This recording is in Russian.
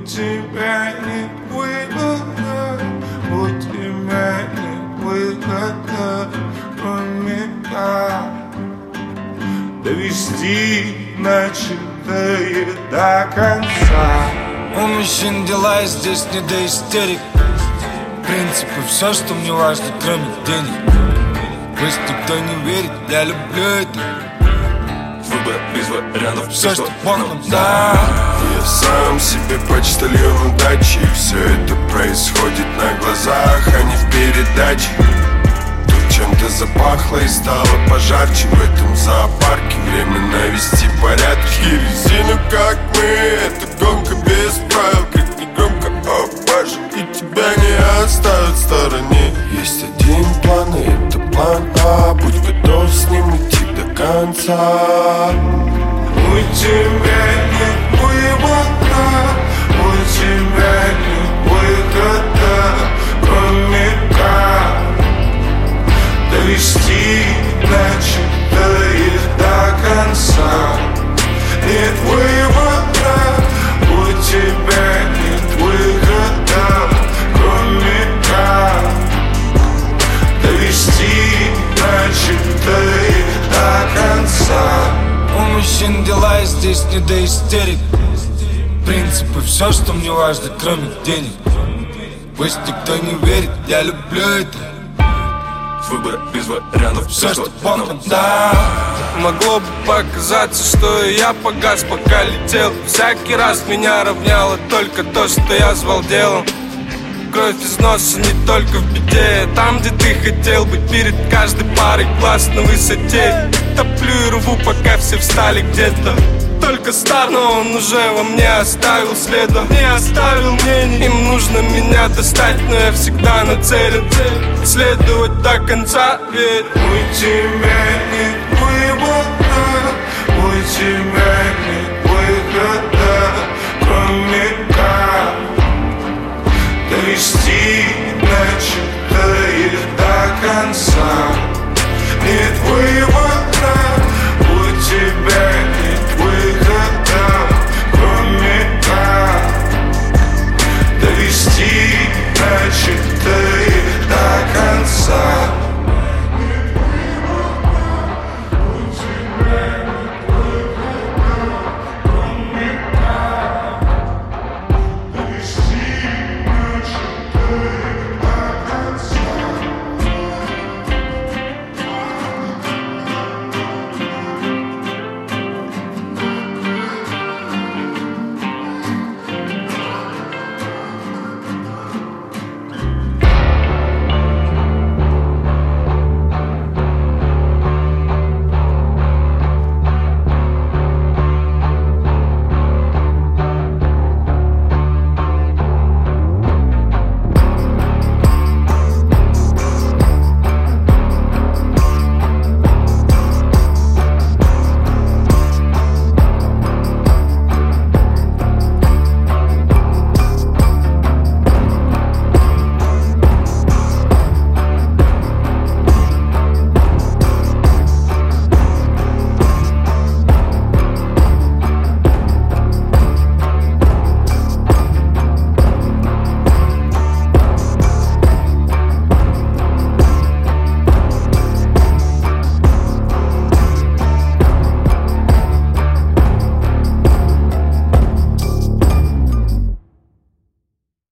тебя нет выхода, у тебя нет выхода, кроме как довести начатое до конца. У мужчин дела, и здесь не до истерик. Принципы, все, что мне важно, кроме денег. Пусть никто не верит, я люблю это. Выбор без вариантов, все, что Бог нам даст. Я сам себе почтальон удачи, и все это происходит на глазах, а не в передаче. Тут чем-то запахло и стало пожарче в этом зоопарке. Время навести порядки. Резину, как мы, это гонка без правил. Крикни громко, о боже, и тебя не оставят в стороне. Есть один план, и это план А. Будь готов с ним идти до конца. У тебя нет выбора, у тебя нет выхода, кроме как довести начатое до конца. Нет выбора, у тебя нет выхода, кроме как довести начатое до конца. У мужчин дела, и здесь не до истерик. Принципы, все, что мне важно, кроме денег. Пусть никто не верит, я люблю это. Выбор без вариантов, все, что Бог нам даст. Могло бы показаться, что и я погас, пока летел. Всякий раз меня равняло только то, что я звал делом. Кровь из носа не только в беде. Там, где ты хотел быть, перед каждой парой глаз на высоте. Топлю и рву, пока все встали где-то. Только стар, но он уже во мне оставил следа. Не оставил мнений. Им нужно меня достать, но я всегда нацелен следовать до конца, ведь у тебя нет выбора, у тебя